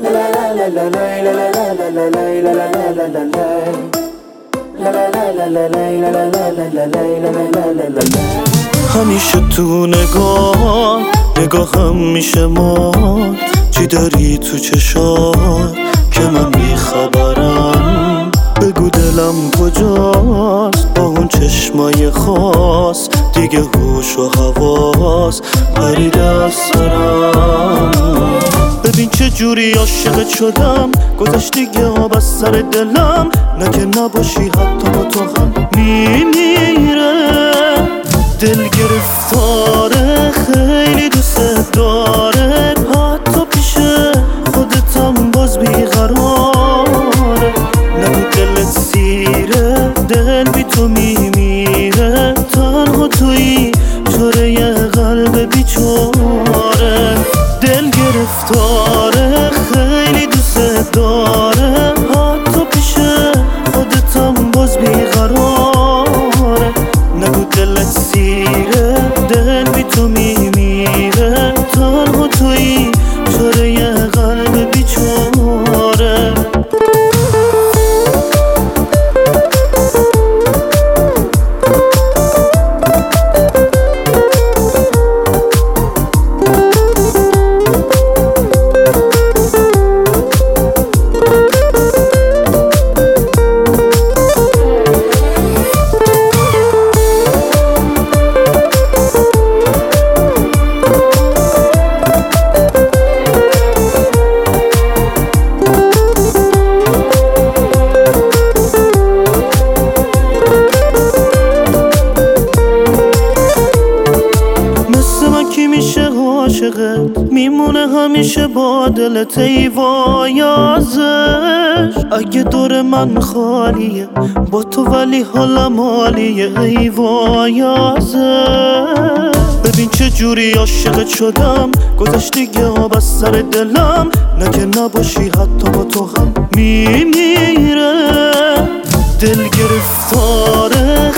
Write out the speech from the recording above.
همیشه تو نگاهم میشه مات، چی داری تو چشات که من بیخبرم؟ بگو دلم کجاست با اون چشمای خاص، دیگه هوش و حواس پریده از سرم. ببین چه جوری عاشقت شدم، گذشت دیگه آب از سر دلم، نه که نباشی حتی با تو هم میمیره. دل گرفتاره خیلی دوست داره، حتی پیش خودتم باز بیقراره. نگو دلت سیره، دل بی تو میمیره، تنها تویی چاره یه قلب بیچاره. دل گرفتاره خیلی دوست داره، حتی پیش خودتم باز بیقراره. نگو دلت سیره، دل بی تو میمیره، تنها تویی چاره یه قلب بیچاره. میمونه همیشه با دلت ای وای ازش. اگه دور من خالیه با تو ولی حالم عالیه ای وای ازش. ببین چه جوری عاشقت شدم، گذشت دیگه آب از سر دلم، نه که نباشی حتی با تو هم میمیره. دل گرفتاره